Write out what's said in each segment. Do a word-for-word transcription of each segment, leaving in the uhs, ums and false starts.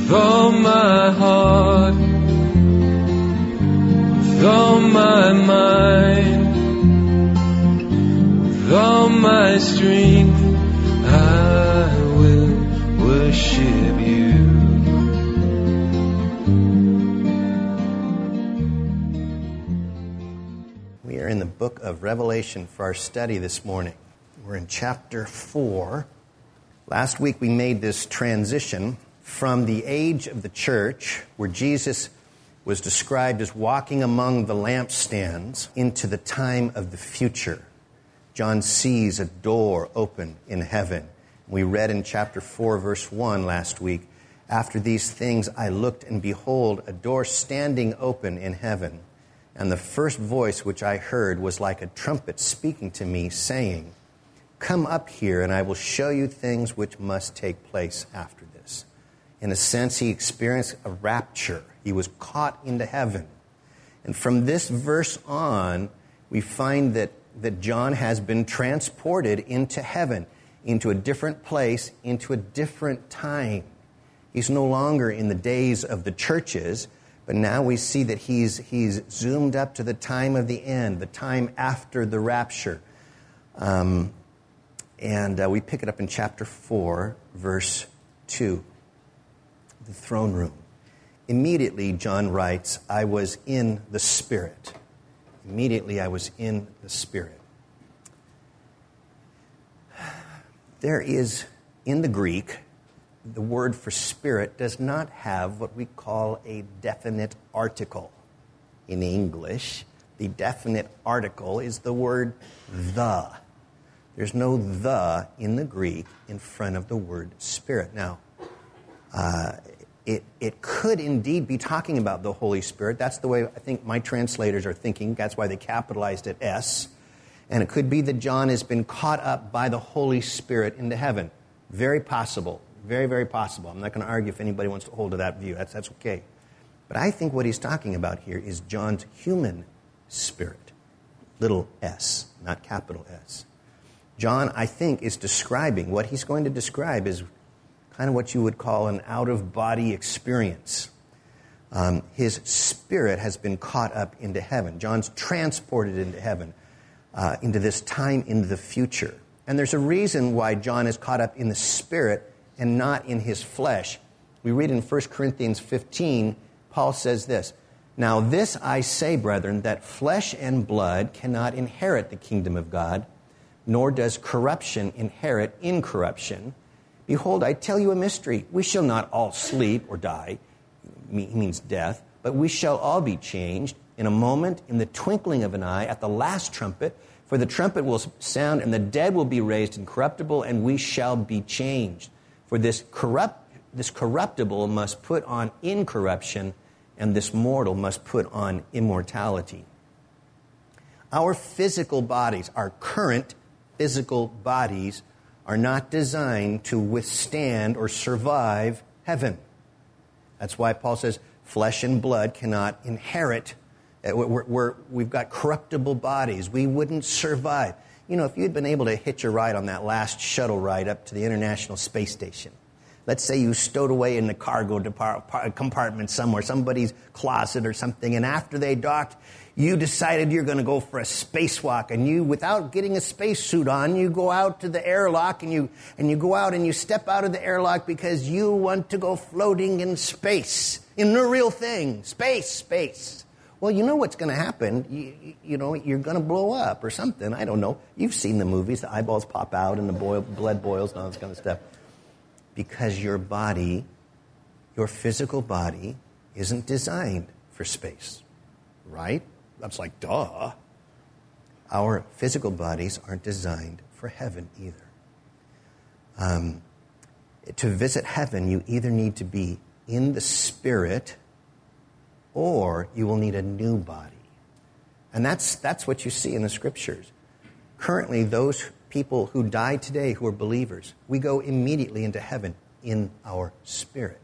with all my heart, with all my mind, with all my strength, I will worship you. We are in the book of Revelation for our study this morning. We're in chapter four. Last week we made this transition from the age of the church, where Jesus was described as walking among the lampstands, into the time of the future. John sees a door open in heaven. We read in chapter four, verse one last week, "After these things I looked, and behold, a door standing open in heaven. And the first voice which I heard was like a trumpet speaking to me, saying, 'Come up here, and I will show you things which must take place after this.'" In a sense, he experienced a rapture. He was caught into heaven. And from this verse on, we find that, that John has been transported into heaven, into a different place, into a different time. He's no longer in the days of the churches, but now we see that he's, he's zoomed up to the time of the end, the time after the rapture. Um, and uh, we pick it up in chapter four, verse two. The throne room. Immediately, John writes, I was in the Spirit. Immediately, I was in the Spirit. There is, in the Greek, the word for spirit does not have what we call a definite article. In English, the definite article is the word the. There's no the in the Greek in front of the word spirit. Now, uh, it, it could indeed be talking about the Holy Spirit. That's the way I think my translators are thinking. That's why they capitalized it S. And it could be that John has been caught up by the Holy Spirit into heaven. Very possible. Very, very possible. I'm not going to argue if anybody wants to hold to that view. That's, that's okay. But I think what he's talking about here is John's human spirit. Little s, not capital S. John, I think, is describing, what he's going to describe is kind of what you would call an out-of-body experience. Um, his spirit has been caught up into heaven. John's transported into heaven, uh, into this time in the future. And there's a reason why John is caught up in the spirit and not in his flesh. We read in First Corinthians fifteen, Paul says this, "Now this I say, brethren, that flesh and blood cannot inherit the kingdom of God, nor does corruption inherit incorruption. Behold, I tell you a mystery. We shall not all sleep or die," he means death, "but we shall all be changed in a moment, in the twinkling of an eye, at the last trumpet. For the trumpet will sound, and the dead will be raised incorruptible, and we shall be changed. For this corrupt, this corruptible must put on incorruption, and this mortal must put on immortality." Our physical bodies, our current physical bodies, are not designed to withstand or survive heaven. That's why Paul says flesh and blood cannot inherit. We're, we're, we've got corruptible bodies. We wouldn't survive. You know, if you'd been able to hitch a ride on that last shuttle ride up to the International Space Station, let's say you stowed away in the cargo depart- compartment somewhere, somebody's closet or something, and after they docked, you decided you're going to go for a spacewalk, and you, without getting a spacesuit on, you go out to the airlock, and you and you go out and you step out of the airlock because you want to go floating in space, in the real thing, space, space. Well, you know what's going to happen. You, you know, you're going to blow up or something. I don't know. You've seen the movies. The eyeballs pop out and the boil, blood boils and all this kind of stuff. Because your body, your physical body, isn't designed for space. Right? That's like, duh. Our physical bodies aren't designed for heaven either. Um, to visit heaven, you either need to be in the Spirit, or you will need a new body. And that's that's what you see in the Scriptures. Currently, those people who die today who are believers, we go immediately into heaven in our spirit.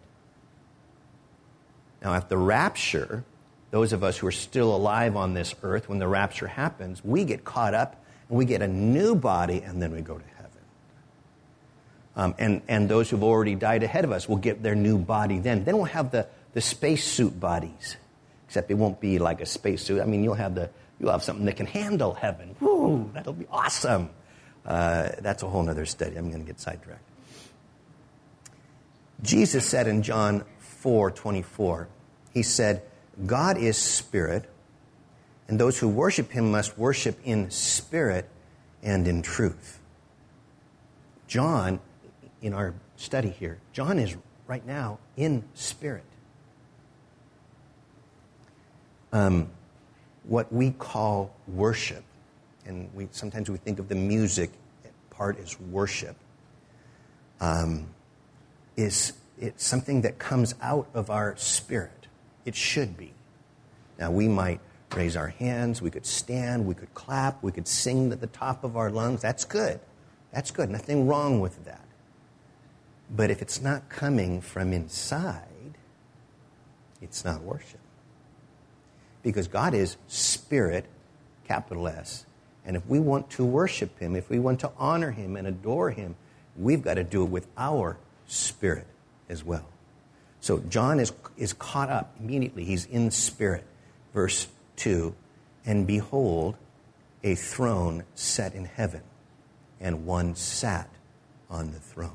Now, at the rapture, those of us who are still alive on this earth, when the rapture happens, we get caught up and we get a new body, and then we go to heaven. Um, and, and those who've already died ahead of us will get their new body then. Then we'll have the, the spacesuit bodies, except it won't be like a spacesuit. I mean, you'll have, the, you'll have something that can handle heaven. Woo, that'll be awesome. Uh, that's a whole other study. I'm going to get sidetracked. Jesus said in John four twenty-four, he said, God is spirit, and those who worship him must worship in spirit and in truth. John, in our study here, John is right now in spirit. Um, what we call worship, and we sometimes we think of the music part as worship, um, is it's something that comes out of our spirit. It should be. Now, we might raise our hands, we could stand, we could clap, we could sing at the top of our lungs. That's good. That's good. Nothing wrong with that. But if it's not coming from inside, it's not worship. Because God is spirit, capital S. And if we want to worship him, if we want to honor him and adore him, we've got to do it with our spirit as well. So John is, is caught up immediately. He's in spirit. Verse two, and behold, a throne set in heaven, and one sat on the throne.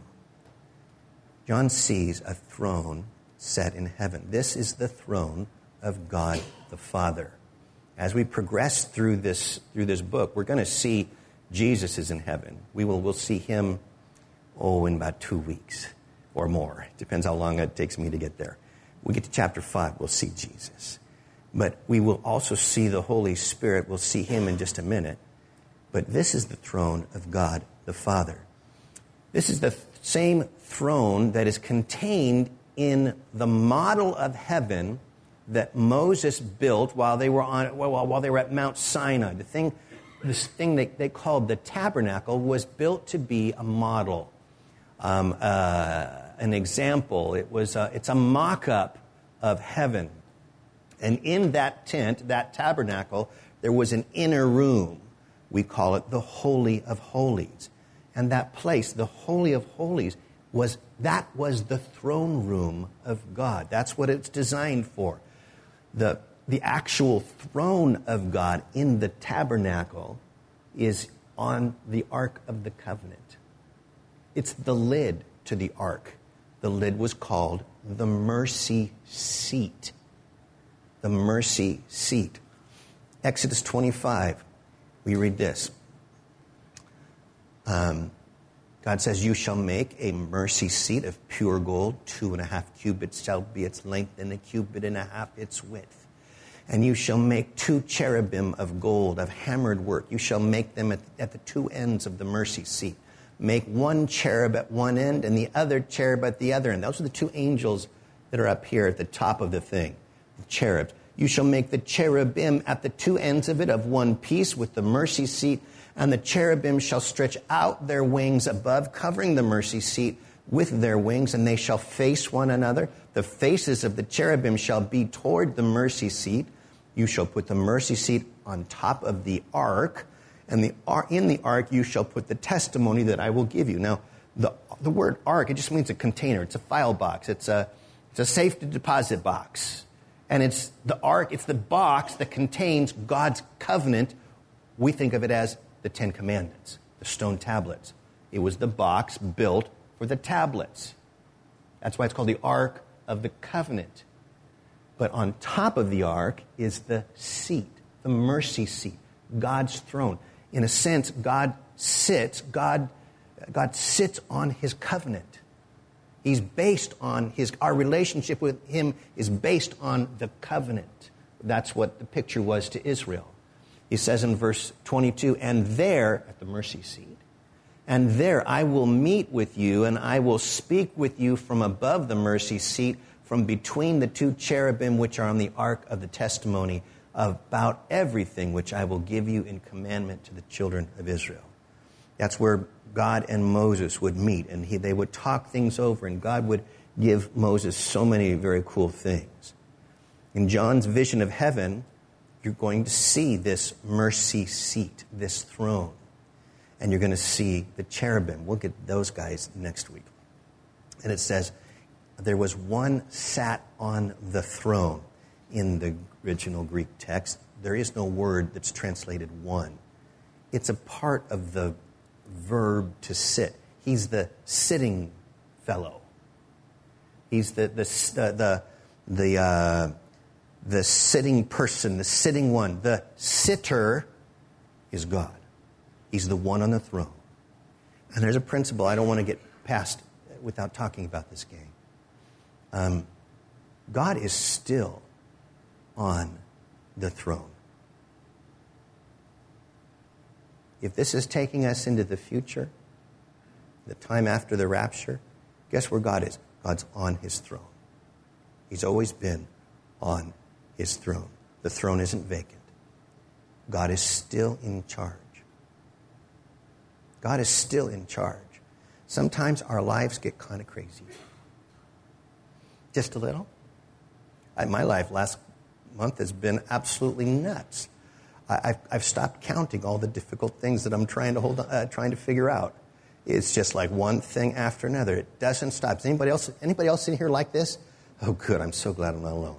John sees a throne set in heaven. This is the throne of God the Father. As we progress through this through this book, we're going to see Jesus is in heaven. We will we'll see him, oh, in about two weeks or more. It depends how long it takes me to get there. We get to chapter five, we'll see Jesus. But we will also see the Holy Spirit. We'll see him in just a minute. But this is the throne of God the Father. This is the th- same throne that is contained in the model of heaven that Moses built while they were on while, while they were at Mount Sinai. The thing, this thing that they called the tabernacle was built to be a model, um, uh, an example. It was a, it's a mock-up of heaven. And in that tent, that tabernacle, there was an inner room. We call it the Holy of Holies. And that place, the Holy of Holies, was that was the throne room of God. That's what it's designed for. The, the actual throne of God in the tabernacle is on the Ark of the Covenant. It's the lid to the Ark. The lid was called the mercy seat. The mercy seat. Exodus twenty-five, we read this. Um, God says, you shall make a mercy seat of pure gold. Two and a half cubits shall be its length, and a cubit and a half its width. And you shall make two cherubim of gold, of hammered work. You shall make them at, at the two ends of the mercy seat. Make one cherub at one end and the other cherub at the other end. Those are the two angels that are up here at the top of the thing, the cherubs. You shall make the cherubim at the two ends of it of one piece with the mercy seat, and the cherubim shall stretch out their wings above, covering the mercy seat with their wings, and they shall face one another. The faces of the cherubim shall be toward the mercy seat. You shall put the mercy seat on top of the ark, and the in the ark you shall put the testimony that I will give you. Now, the the word ark, it just means a container. It's a file box. It's a it's a safe deposit box. And it's the ark, it's the box that contains God's covenant. We think of it as the Ten Commandments, the stone tablets. It was the box built for the tablets. That's why it's called the Ark of the Covenant. But on top of the ark is the seat, the mercy seat, God's throne. In a sense, God sits, God, God sits on his covenant. He's based on his, our relationship with him is based on the covenant. That's what the picture was to Israel. He says in verse twenty-two, and there, at the mercy seat, and there I will meet with you, and I will speak with you from above the mercy seat, from between the two cherubim which are on the ark of the testimony, about everything which I will give you in commandment to the children of Israel. That's where God and Moses would meet, and he, they would talk things over, and God would give Moses so many very cool things. In John's vision of heaven, you're going to see this mercy seat, this throne. and you're going to see the cherubim. We'll get those guys next week. And it says, there was one sat on the throne in the original Greek text. There is no word that's translated one. It's a part of the verb to sit. He's the sitting fellow. He's the the the the uh, the sitting person, the sitting one. The sitter is God. He's the one on the throne. And there's a principle I don't want to get past without talking about this game. Um, God is still on the throne. If this is taking us into the future, the time after the rapture, guess where God is? God's on his throne. He's always been on his throne. The throne isn't vacant. God is still in charge. God is still in charge. Sometimes our lives get kind of crazy. Just a little. I, my life last month has been absolutely nuts. I, I've, I've stopped counting all the difficult things that I'm trying to hold, uh, trying to figure out. It's just like one thing after another. It doesn't stop. Is anybody else, anybody else in here like this? Oh, good. I'm so glad I'm not alone.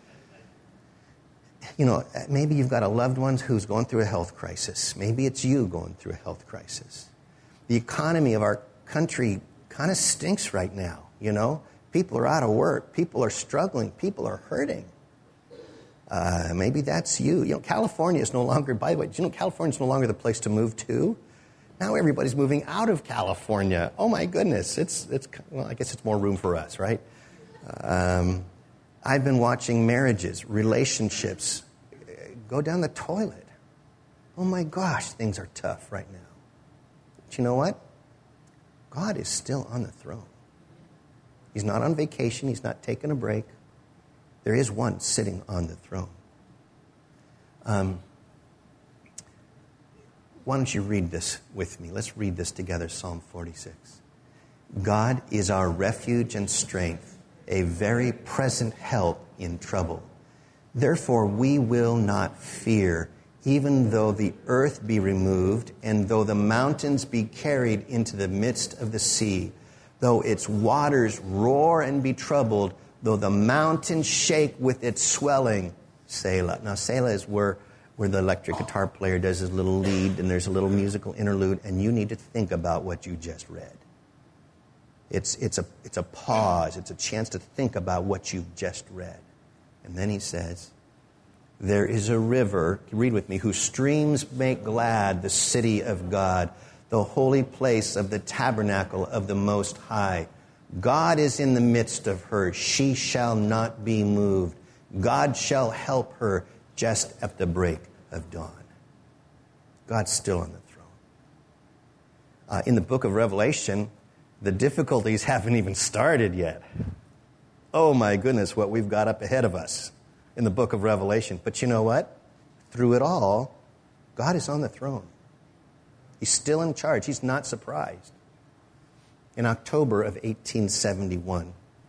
You know, maybe you've got a loved one who's going through a health crisis. Maybe it's you going through a health crisis. The economy of our country kind of stinks right now, you know. People are out of work. People are struggling. People are hurting. Uh, maybe that's you. You know, California is no longer, by the way, do you know California is no longer the place to move to? Now everybody's moving out of California. Oh, my goodness. It's, it's well, I guess it's more room for us, right? Um, I've been watching marriages, relationships go down the toilet. Oh, my gosh, things are tough right now. But you know what? God is still on the throne. He's not on vacation. He's not taking a break. There is one sitting on the throne. Um, why don't you read this with me? Let's read this together, Psalm forty-six. God is our refuge and strength, a very present help in trouble. Therefore we will not fear, even though the earth be removed, and though the mountains be carried into the midst of the sea, though its waters roar and be troubled, though the mountains shake with its swelling. Selah. Now, Selah is where, where the electric guitar player does his little lead, and there's a little musical interlude, and you need to think about what you just read. It's, it's, a, it's a pause. It's a chance to think about what you've just read. And then he says, there is a river, read with me, whose streams make glad the city of God, the holy place of the tabernacle of the Most High. God is in the midst of her. She shall not be moved. God shall help her just at the break of dawn. God's still on the throne. Uh, in the book of Revelation, the difficulties haven't even started yet. Oh my goodness, what we've got up ahead of us in the book of Revelation. But you know what? Through it all, God is on the throne. He's still in charge. He's not surprised. In October of eighteen seventy-one,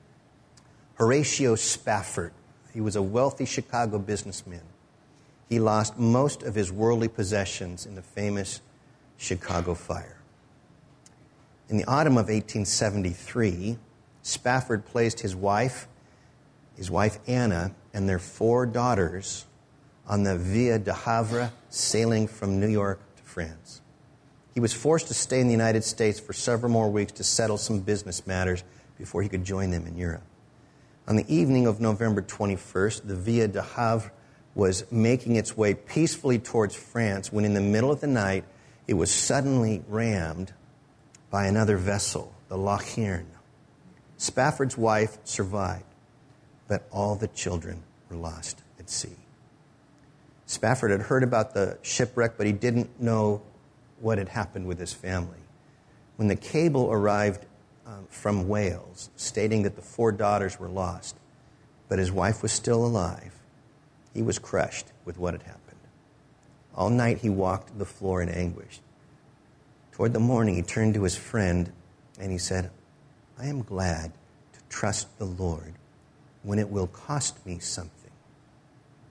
Horatio Spafford, he was a wealthy Chicago businessman. He lost most of his worldly possessions in the famous Chicago fire. In the autumn of eighteen seventy-three, Spafford placed his wife, his wife Anna, and their four daughters on the Via de Havre, sailing from New York to France. He was forced to stay in the United States for several more weeks to settle some business matters before he could join them in Europe. On the evening of November twenty-first, the Via de Havre was making its way peacefully towards France when in the middle of the night, it was suddenly rammed by another vessel, the L'Aquitaine. Spafford's wife survived, but all the children were lost at sea. Spafford had heard about the shipwreck, but he didn't know what had happened with his family. When the cable arrived um, from Wales, stating that the four daughters were lost, but his wife was still alive, he was crushed with what had happened. All night he walked the floor in anguish. Toward the morning, he turned to his friend and he said, I am glad to trust the Lord when it will cost me something.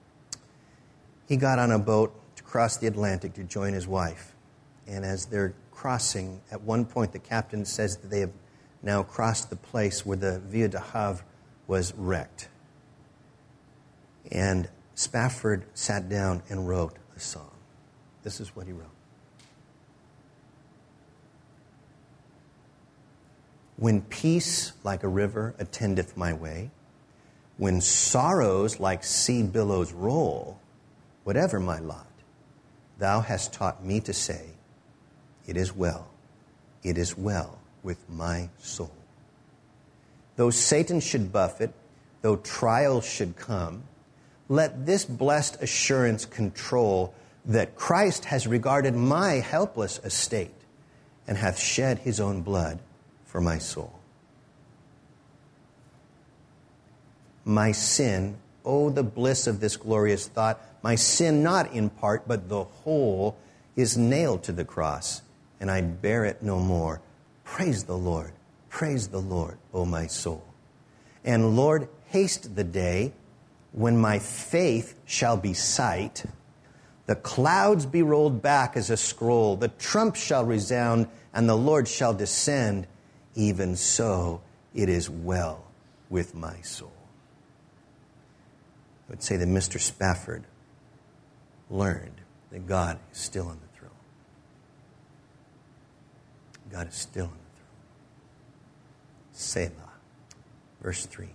He got on a boat to cross the Atlantic to join his wife. And as they're crossing. At one point, the captain says that they have now crossed the place where the Ville de Havre was wrecked. And Spafford sat down and wrote a song. This is what he wrote. When peace like a river attendeth my way, when sorrows like sea billows roll, whatever my lot, thou hast taught me to say, it is well, it is well with my soul. Though Satan should buffet, though trials should come, let this blessed assurance control that Christ has regarded my helpless estate and hath shed his own blood for my soul. My sin, oh, the bliss of this glorious thought, my sin not in part, but the whole, is nailed to the cross, and I bear it no more. Praise the Lord, praise the Lord, O my soul. And Lord, haste the day when my faith shall be sight, the clouds be rolled back as a scroll, the trump shall resound, and the Lord shall descend. Even so, it is well with my soul. I would say that Mister Spafford learned that God is still on the throne. God is still on the throne. Selah. Verse three.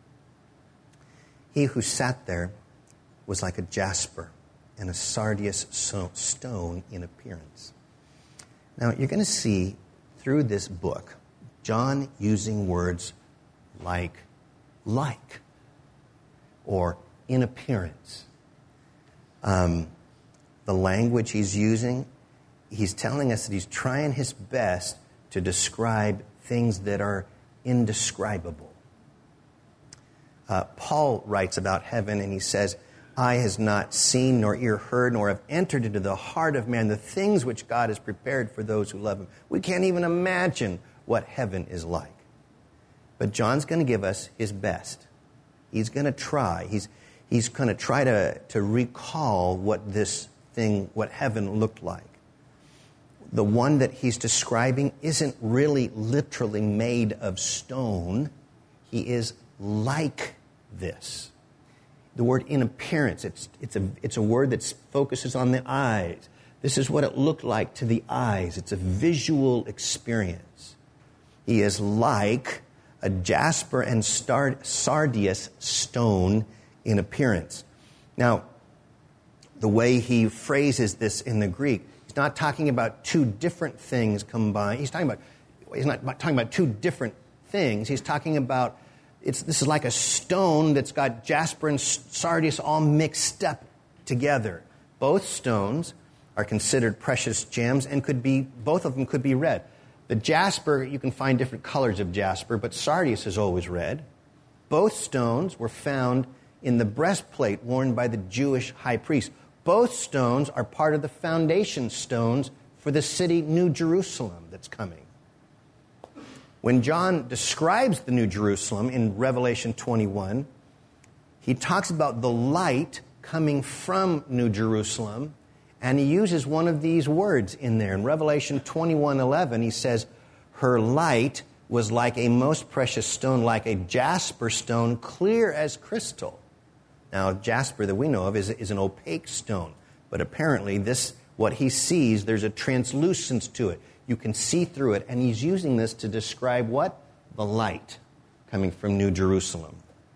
He who sat there was like a jasper and a sardius stone in appearance. Now, you're going to see through this book John using words like like or in appearance. Um, the language he's using, he's telling us that he's trying his best to describe things that are indescribable. Uh, Paul writes about heaven and he says, eye has not seen nor ear heard nor have entered into the heart of man the things which God has prepared for those who love him. We can't even imagine what heaven is like. But John's going to give us his best. He's going to try. He's he's going to try to, to recall what this thing, what heaven looked like. The one that he's describing isn't really literally made of stone. He is like this. The word in appearance, it's it's a it's a word that focuses on the eyes. This is what it looked like to the eyes. It's a visual experience. He is like a jasper and star, sardius stone in appearance. Now, the way he phrases this in the Greek, he's not talking about two different things combined. He's talking about he's not talking about two different things. He's talking about It's, this is like a stone that's got jasper and sardius all mixed up together. Both stones are considered precious gems and could be, both of them could be red. The jasper, you can find different colors of jasper, but sardius is always red. Both stones were found in the breastplate worn by the Jewish high priest. Both stones are part of the foundation stones for the city New Jerusalem that's coming. When John describes the New Jerusalem in Revelation twenty-one, he talks about the light coming from New Jerusalem, and he uses one of these words in there. In Revelation twenty-one eleven, he says, her light was like a most precious stone, like a jasper stone, clear as crystal. Now, jasper that we know of is, is an opaque stone, but apparently this, what he sees, there's a translucence to it. You can see through it, and he's using this to describe what? The light coming from New Jerusalem.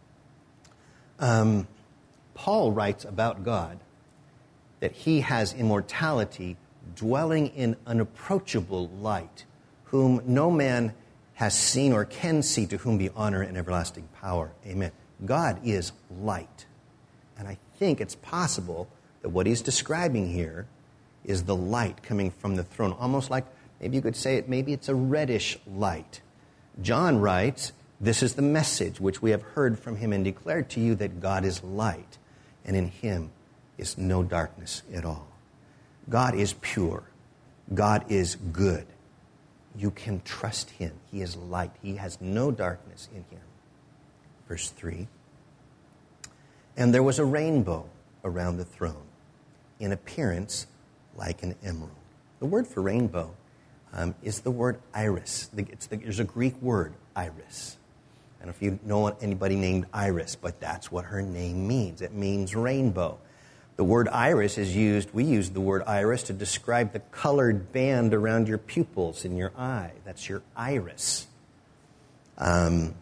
Um, Paul writes about God that he has immortality dwelling in unapproachable light, whom no man has seen or can see, to whom be honor and everlasting power. Amen. God is light. And I think it's possible that what he's describing here is the light coming from the throne, almost like, maybe you could say it, maybe it's a reddish light. John writes, this is the message which we have heard from him and declared to you, that God is light, and in him is no darkness at all. God is pure. God is good. You can trust him. He is light. He has no darkness in him. Verse three. And there was a rainbow around the throne, in appearance like an emerald. The word for rainbow um, is the word iris. The, it's the, there's a Greek word, iris. I don't know if you know anybody named Iris, but that's what her name means. It means rainbow. The word iris is used, we use the word iris to describe the colored band around your pupils in your eye. That's your iris. Um,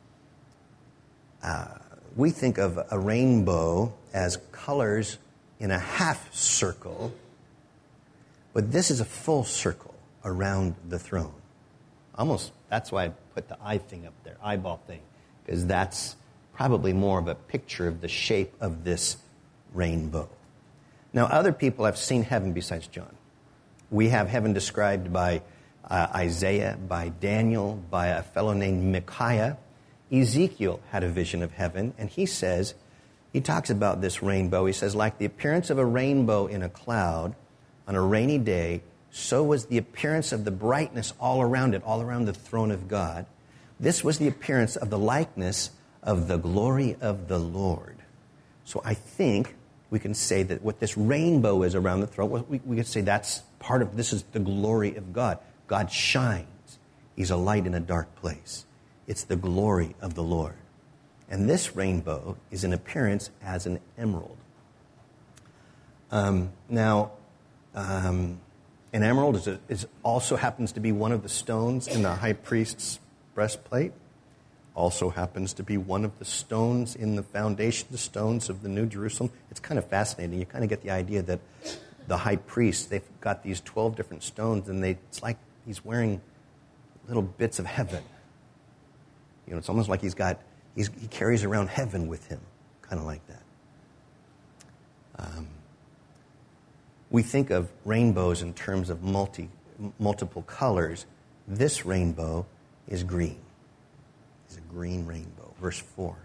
uh, we think of a rainbow as colors in a half circle, but this is a full circle around the throne. Almost, that's why I put the eye thing up there, eyeball thing, because that's probably more of a picture of the shape of this rainbow. Now, other people have seen heaven besides John. We have heaven described by uh, Isaiah, by Daniel, by a fellow named Micaiah. Ezekiel had a vision of heaven, and he says, he talks about this rainbow. He says, like the appearance of a rainbow in a cloud on a rainy day, so was the appearance of the brightness all around it, all around the throne of God. This was the appearance of the likeness of the glory of the Lord. So I think we can say that what this rainbow is around the throne, we, we could say that's part of, this is the glory of God. God shines. He's a light in a dark place. It's the glory of the Lord. And this rainbow is in appearance as an emerald. Um, now, um, an emerald is, a, is also happens to be one of the stones in the high priest's breastplate. Also happens to be one of the stones in the foundation, the stones of the New Jerusalem. It's kind of fascinating. You kind of get the idea that the high priest, they've got these twelve different stones, and they, it's like he's wearing little bits of heaven. You know, it's almost like he's got, he's, he carries around heaven with him, kind of like that. Um, we think of rainbows in terms of multi, multiple colors. This rainbow is green. It's a green rainbow. Verse four.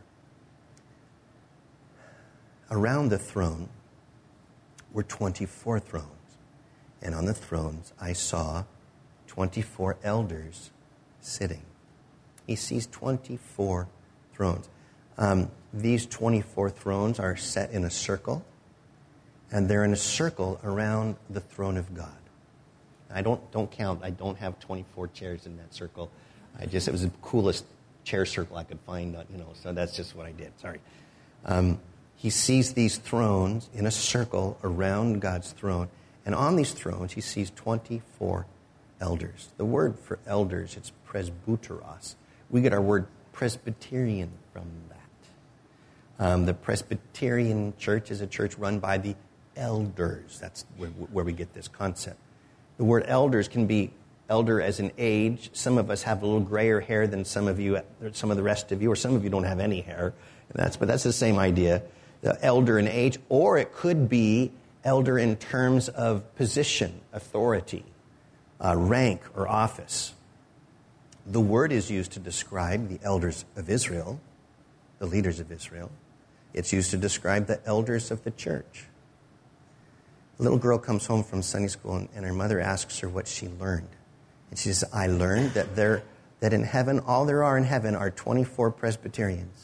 Around the throne were twenty-four thrones, and on the thrones I saw twenty-four elders sitting. He sees twenty-four thrones. Um, these twenty-four thrones are set in a circle, and they're in a circle around the throne of God. I don't don't count. I don't have twenty-four chairs in that circle. I just it was the coolest chair circle I could find. You know, so that's just what I did. Sorry. Um, he sees these thrones in a circle around God's throne, and on these thrones he sees twenty-four elders. The word for elders, it's presbyteros. We get our word Presbyterian from that. Um, the Presbyterian church is a church run by the elders. That's where, where we get this concept. The word elders can be elder as in age. Some of us have a little grayer hair than some of you, some of the rest of you, or some of you don't have any hair. And that's, but that's the same idea. The elder in age, or it could be elder in terms of position, authority, uh, rank, or office. The word is used to describe the elders of Israel, the leaders of Israel. It's used to describe the elders of the church. A little girl comes home from Sunday school, and, and her mother asks her what she learned. And she says, I learned that there, that in heaven, all there are in heaven are twenty-four Presbyterians.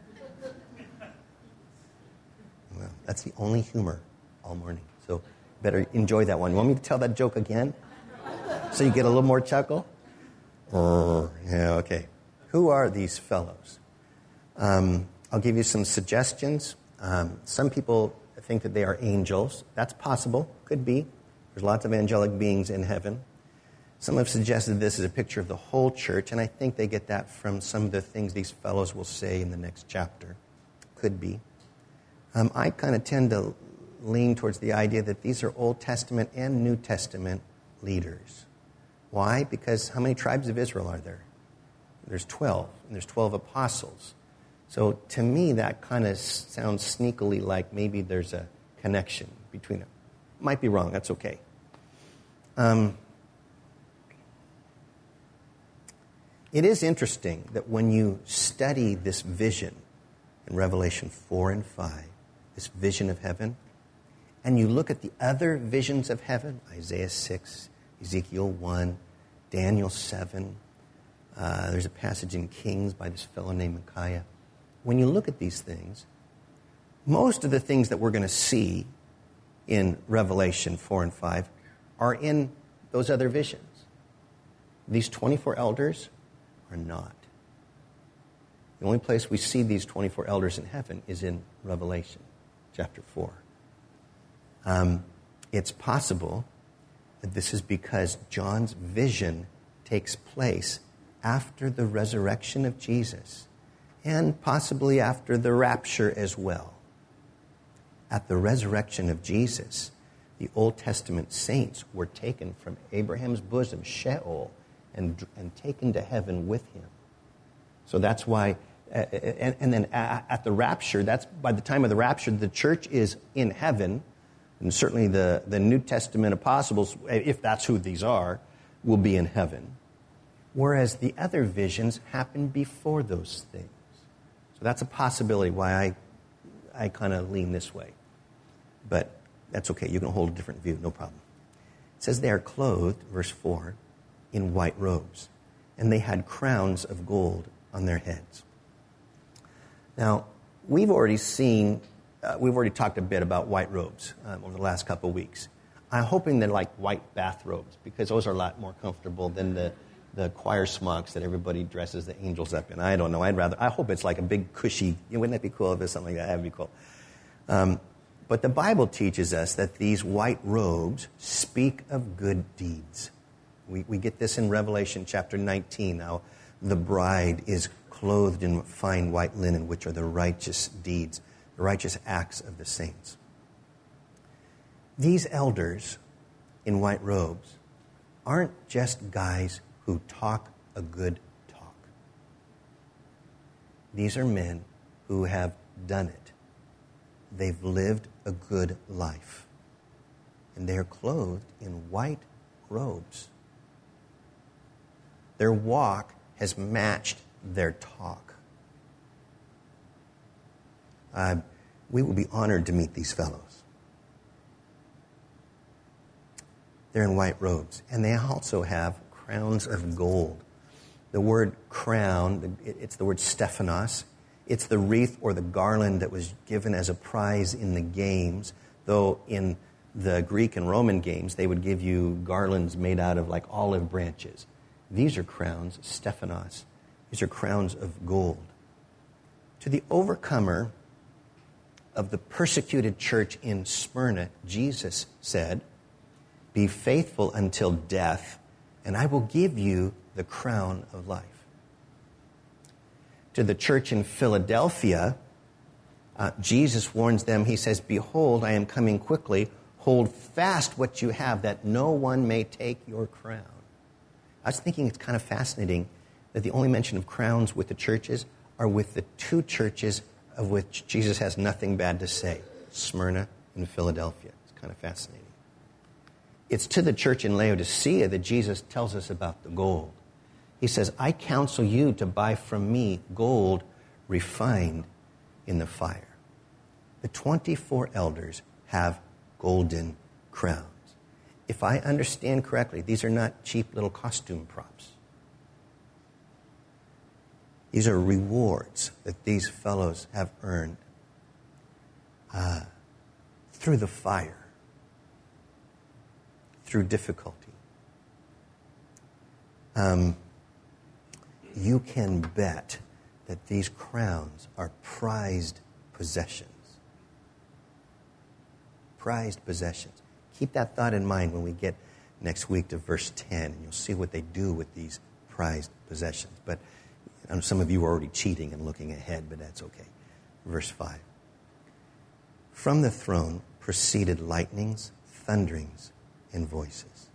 Well, that's the only humor all morning. So better enjoy that one. You want me to tell that joke again? So you get a little more chuckle? Oh, yeah, okay. Who are these fellows? Um, I'll give you some suggestions. Um, some people think that they are angels. That's possible. Could be. There's lots of angelic beings in heaven. Some have suggested this is a picture of the whole church, and I think they get that from some of the things these fellows will say in the next chapter. Could be. Um, I kind of tend to lean towards the idea that these are Old Testament and New Testament leaders. Why? Because how many tribes of Israel are there? There's twelve, and there's twelve apostles. So to me, that kind of sounds sneakily like maybe there's a connection between them. Might be wrong. That's okay. Um, it is interesting that when you study this vision in Revelation four and five, this vision of heaven, and you look at the other visions of heaven, Isaiah six, Ezekiel one, Daniel seven, uh, there's a passage in Kings by this fellow named Micaiah. When you look at these things, most of the things that we're going to see in Revelation four and five are in those other visions. These twenty-four elders are not. The only place we see these twenty-four elders in heaven is in Revelation chapter four. Um, it's possible that this is because John's vision takes place after the resurrection of Jesus and possibly after the rapture as well. At the resurrection of Jesus, the Old Testament saints were taken from Abraham's bosom, Sheol, and, and taken to heaven with him. So that's why, uh, and, and then at the rapture, that's by the time of the rapture, the church is in heaven, and certainly the, the New Testament apostles, if that's who these are, will be in heaven. Whereas the other visions happen before those things. So that's a possibility why I, I kind of lean this way. But that's okay. You can hold a different view. No problem. It says they are clothed, verse four, in white robes. And they had crowns of gold on their heads. Now, we've already seen, uh, we've already talked a bit about white robes um, over the last couple of weeks. I'm hoping they're like white bathrobes because those are a lot more comfortable than the the choir smocks that everybody dresses the angels up in. I don't know. I'd rather, I hope it's like a big cushy, wouldn't that be cool if it's something like that? That would be cool. Um, but the Bible teaches us that these white robes speak of good deeds. We, we get this in Revelation chapter nineteen. Now, the bride is clothed in fine white linen, which are the righteous deeds, the righteous acts of the saints. These elders in white robes aren't just guys who talk a good talk. These are men who have done it. They've lived a good life. And they're clothed in white robes. Their walk has matched their talk. Uh, we will be honored to meet these fellows. They're in white robes. And they also have crowns of gold. The word crown, it's the word Stephanos. It's the wreath or the garland that was given as a prize in the games, though in the Greek and Roman games, they would give you garlands made out of like olive branches. These are crowns, Stephanos. These are crowns of gold. To the overcomer of the persecuted church in Smyrna, Jesus said, "Be faithful until death, and I will give you the crown of life." To the church in Philadelphia, uh, Jesus warns them, he says, "Behold, I am coming quickly. Hold fast what you have, that no one may take your crown." I was thinking it's kind of fascinating that the only mention of crowns with the churches are with the two churches of which Jesus has nothing bad to say, Smyrna and Philadelphia. It's kind of fascinating. It's to the church in Laodicea that Jesus tells us about the gold. He says, "I counsel you to buy from me gold refined in the fire." The twenty-four elders have golden crowns. If I understand correctly, these are not cheap little costume props. These are rewards that these fellows have earned uh, through the fire, through difficulty. Um, you can bet that these crowns are prized possessions. Prized possessions. Keep that thought in mind when we get next week to verse ten, and you'll see what they do with these prized possessions. But I know some of you are already cheating and looking ahead, but that's okay. Verse five. From the throne proceeded lightnings, thunderings, and voices.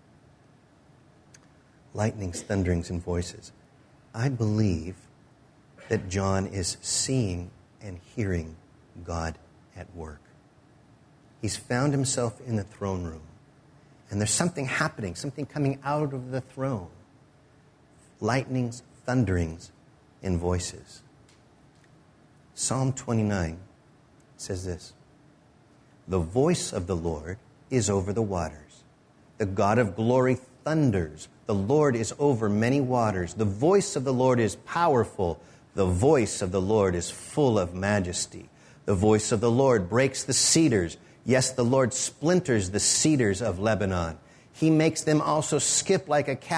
Lightnings, thunderings, and voices. I believe that John is seeing and hearing God at work. He's found himself in the throne room, and there's something happening, something coming out of the throne. Lightnings, thunderings, and voices. Psalm twenty-nine says this: "The voice of the Lord is over the waters. The God of glory thunders. The Lord is over many waters. The voice of the Lord is powerful. The voice of the Lord is full of majesty. The voice of the Lord breaks the cedars. Yes, the Lord splinters the cedars of Lebanon. He makes them also skip like a calf,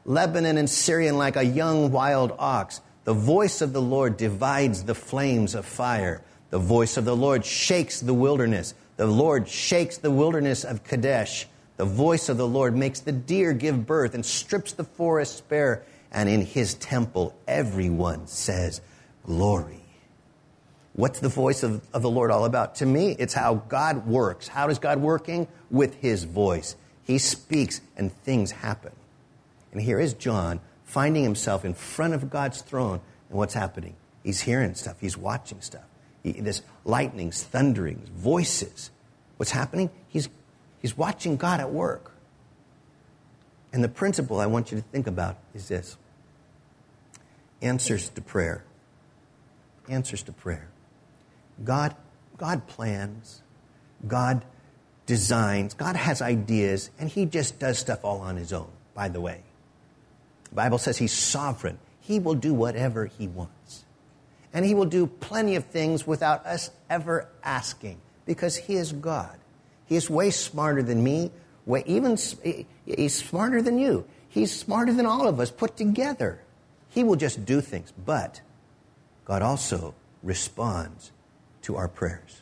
Lebanon and Syrian like a young wild ox. The voice of the Lord divides the flames of fire. The voice of the Lord shakes the wilderness. The Lord shakes the wilderness of Kadesh. The voice of the Lord makes the deer give birth and strips the forest bare. And in his temple, everyone says, glory. What's the voice of, of the Lord all about? To me, it's how God works. How is God working? With his voice. He speaks and things happen. And here is John finding himself in front of God's throne. And what's happening? He's hearing stuff. He's watching stuff. He, this lightnings, thunderings, voices. What's happening? He's, he's watching God at work. And the principle I want you to think about is this. Answers to prayer. Answers to prayer. God, God plans. God designs. God has ideas. And he just does stuff all on his own, by the way. The Bible says he's sovereign. He will do whatever he wants. And he will do plenty of things without us ever asking. Because he is God. He is way smarter than me. Way, even he's smarter than you. He's smarter than all of us put together. He will just do things. But God also responds to our prayers.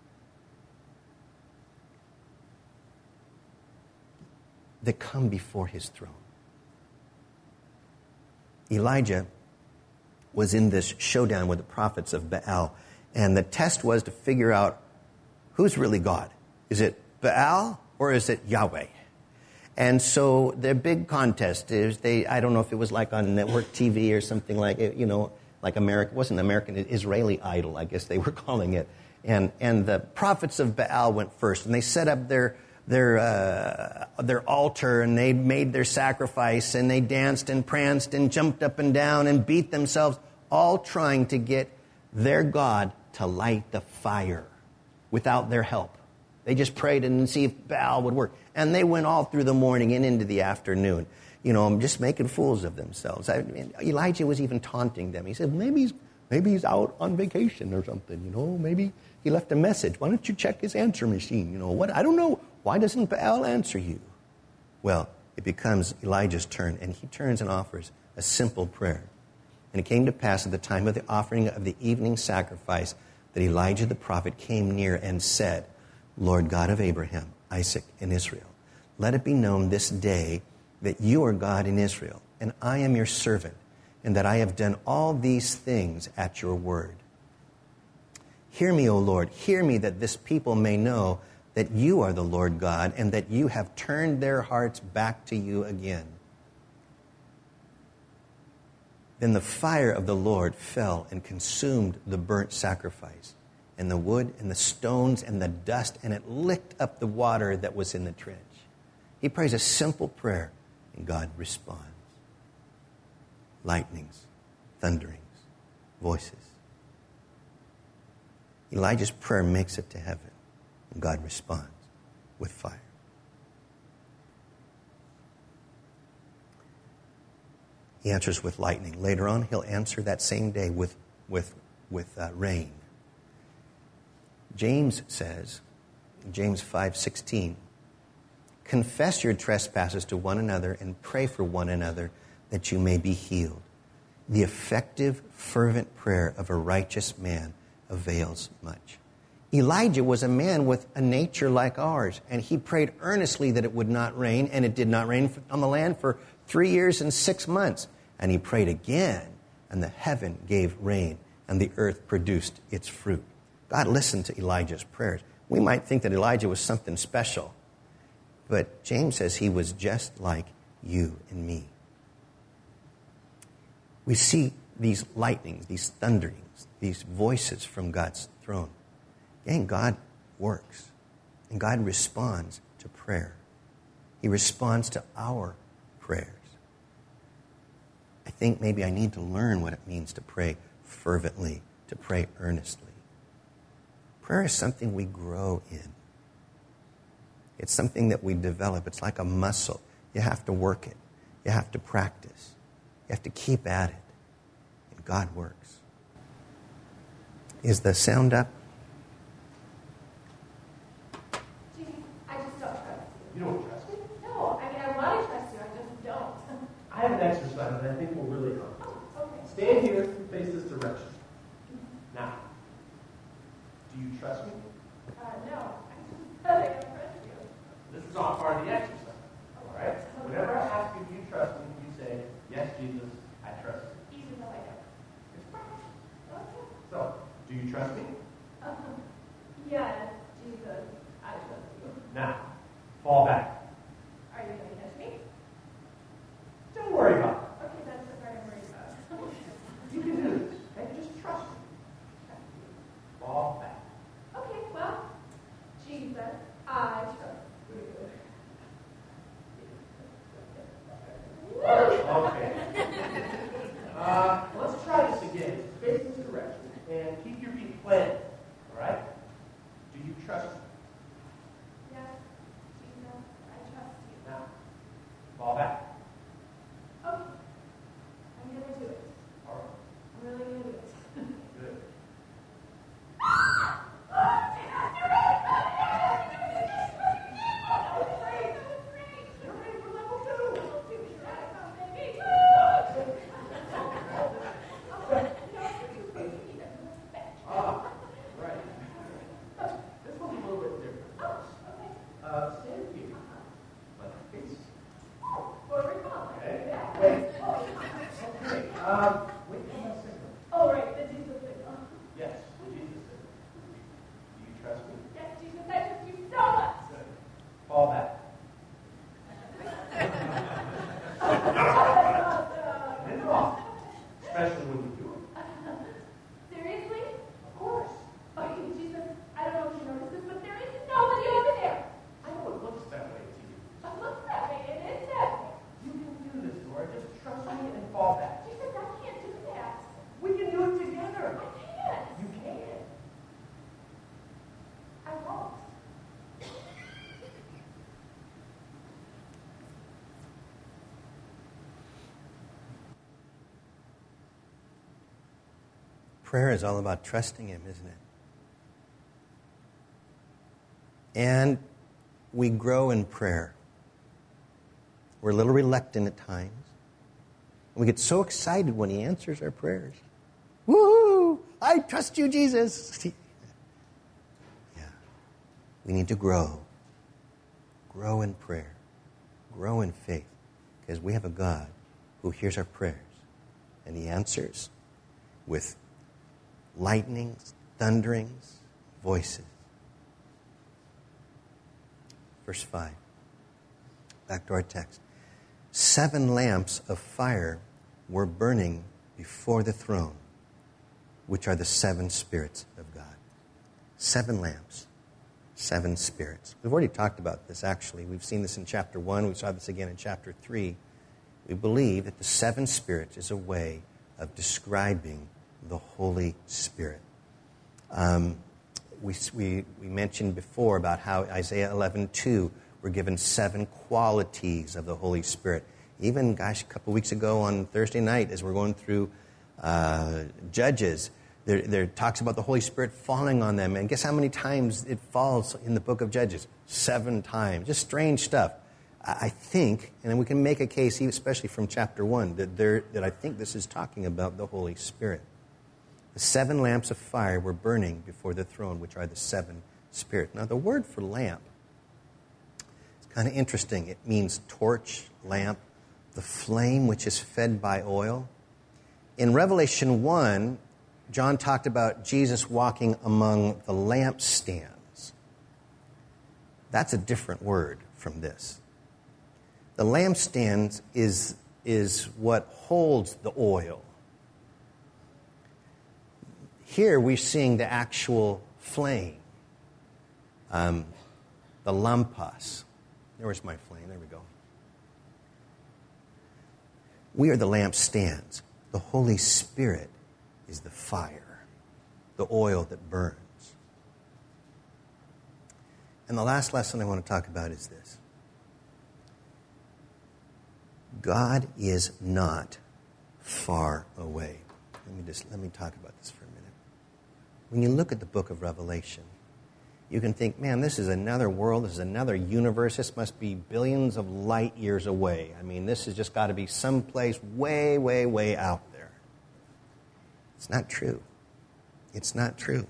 That come before his throne. Elijah was in this showdown with the prophets of Baal. And the test was to figure out who's really God. Is it Baal or is it Yahweh? And so their big contest is, they, I don't know if it was like on network T V or something like it, you know, like American, it wasn't American, Israeli Idol, I guess they were calling it. And and the prophets of Baal went first, and they set up their their uh, their altar, and they made their sacrifice, and they danced and pranced and jumped up and down and beat themselves, all trying to get their God to light the fire without their help. They just prayed and see if Baal would work. And they went all through the morning and into the afternoon, you know, just making fools of themselves. I mean, Elijah was even taunting them. He said, maybe he's, maybe he's out on vacation or something, you know. Maybe he left a message. Why don't you check his answer machine? You know, what? I don't know. Why doesn't Baal answer you? Well, it becomes Elijah's turn, and he turns and offers a simple prayer. And it came to pass at the time of the offering of the evening sacrifice that Elijah the prophet came near and said, Lord God of Abraham, Isaac, and Israel, let it be known this day that you are God in Israel, and I am your servant, and that I have done all these things at your word. Hear me, O Lord, hear me, that this people may know that you are the Lord God, and that you have turned their hearts back to you again. Then the fire of the Lord fell and consumed the burnt sacrifice, and the wood and the stones and the dust, and it licked up the water that was in the trench. He prays a simple prayer, and God responds. Lightnings, thunderings, voices. Elijah's prayer makes it to heaven, and God responds with fire. He answers with lightning. Later on, he'll answer that same day with, with, with uh, rain. James says, James five sixteen, confess your trespasses to one another and pray for one another that you may be healed. The effective, fervent prayer of a righteous man avails much. Elijah was a man with a nature like ours, and he prayed earnestly that it would not rain, and it did not rain on the land for three years and six months. And he prayed again, and the heaven gave rain, and the earth produced its fruit. God listened to Elijah's prayers. We might think that Elijah was something special, but James says he was just like you and me. We see these lightnings, these thunderings, these voices from God's throne. And God works, and God responds to prayer. He responds to our prayers. I think maybe I need to learn what it means to pray fervently, to pray earnestly. Prayer is something we grow in. It's something that we develop. It's like a muscle. You have to work it. You have to practice. You have to keep at it. And God works. Is the sound up? I just don't trust you. You don't trust me? No, I mean, I want to trust you. I just don't. I have this direction. Now, do you trust me? Uh, no. I don't trust you. This is all part of the exercise. All right? Whenever I ask you, do you trust me, you say, yes, Jesus, I trust you. Even though I don't. It's practice. Okay. So, do you trust me? Um, yes, Jesus, I trust you. Now, fall back. Are you going to catch me? Don't worry about it. Okay, that's the part I'm worried about. You can do this. Okay? Just trust me. Fall back. Okay, well, Jesus, I trust you. Okay. Uh, let's try this again. Face this direction and keep your feet planted. All right? Do you trust me? Yes, Jesus, I trust you. Now, fall back. Okay, I'm going to do it. All right. I'm really going to do it. Good. Ah, right. This one's a little bit different. Uh, stand here. Like this. Okay. Wait. Okay. Um, wait for my signal. Oh, right, the Jesus signal. Yes, Jesus said. Do you trust me? Yes, Jesus, I trust you so much. Good. Fall back. And then off. Especially when you do it. Seriously? Of course. Okay, Jesus, I don't know if you noticed this, but there is nobody over there. I know it looks that way to you. It looks that way. It is that way. You can do this, Laura. Just trust me and fall back. Jesus, I can't do that. We can do it together. I can't. You can. I won't. Prayer is all about trusting Him, isn't it? And we grow in prayer. We're a little reluctant at times. We get so excited when He answers our prayers. Woo! I trust you, Jesus. Yeah. We need to grow. Grow in prayer. Grow in faith. Because we have a God who hears our prayers. And He answers with lightnings, thunderings, voices. Verse five. Back to our text. Seven lamps of fire were burning before the throne, which are the seven spirits of God. Seven lamps, seven spirits. We've already talked about this, actually. We've seen this in chapter one. We saw this again in chapter three. We believe that the seven spirits is a way of describing the Holy Spirit. Um, we, we, we mentioned before about how Isaiah eleven two, we're given seven qualities of the Holy Spirit. Even, gosh, a couple weeks ago on Thursday night, as we're going through uh, Judges, there, there talks about the Holy Spirit falling on them. And guess how many times it falls in the book of Judges? Seven times. Just strange stuff. I think, and we can make a case, especially from chapter one, that, there, that I think this is talking about the Holy Spirit. The seven lamps of fire were burning before the throne, which are the seven spirits. Now, the word for lamp is kind of interesting. It means torch, lamp, the flame which is fed by oil. In Revelation one, John talked about Jesus walking among the lampstands. That's a different word from this. The lampstands is, is what holds the oil. Here we're seeing the actual flame, um, the lampas. There's my flame. There we go. We are the lampstands. The Holy Spirit is the fire, the oil that burns. And the last lesson I want to talk about is this. God is not far away. Let me just let me talk about this for a minute. When you look at the book of Revelation, you can think, man, this is another world, this is another universe, this must be billions of light years away. I mean, this has just got to be someplace way, way, way out there. It's not true. It's not true.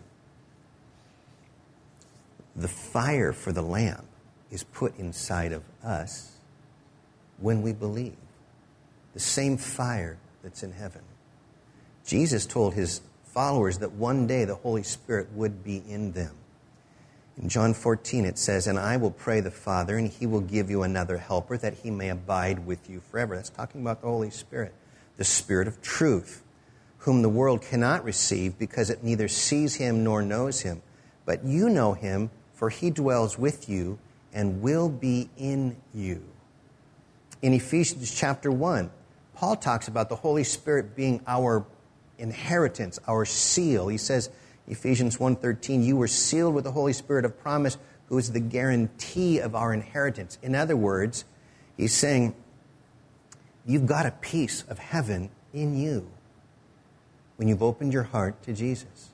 The fire for the lamp is put inside of us when we believe. The same fire that's in heaven. Jesus told his followers that one day the Holy Spirit would be in them. In John fourteen it says, "And I will pray the Father, and he will give you another helper, that he may abide with you forever." That's talking about the Holy Spirit, the Spirit of truth, whom the world cannot receive because it neither sees him nor knows him. But you know him, for he dwells with you and will be in you. In Ephesians chapter one, Paul talks about the Holy Spirit being our inheritance, our seal. He says, Ephesians one thirteen, "You were sealed with the Holy Spirit of promise, who is the guarantee of our inheritance." In other words, he's saying, you've got a piece of heaven in you when you've opened your heart to Jesus.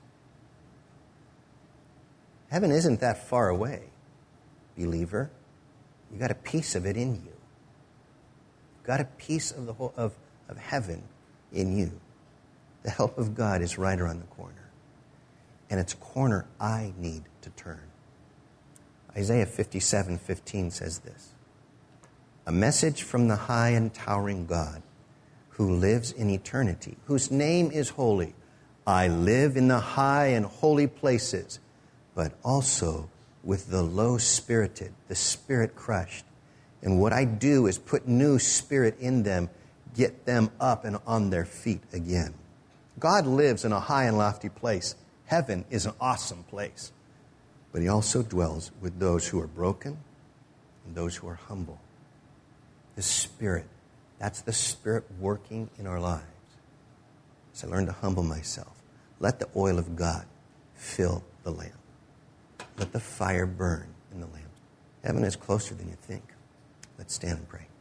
Heaven isn't that far away, believer. You got a piece of it in you. You've got a piece of the whole of, of heaven in you. The help of God is right around the corner. And it's a corner I need to turn. Isaiah fifty-seven fifteen says this, "A message from the high and towering God, who lives in eternity, whose name is holy. I live in the high and holy places, but also with the low-spirited, the spirit crushed. And what I do is put new spirit in them, get them up and on their feet again." God lives in a high and lofty place. Heaven is an awesome place. But he also dwells with those who are broken and those who are humble. The Spirit, that's the Spirit working in our lives. So I learn to humble myself. Let the oil of God fill the lamp. Let the fire burn in the lamp. Heaven is closer than you think. Let's stand and pray.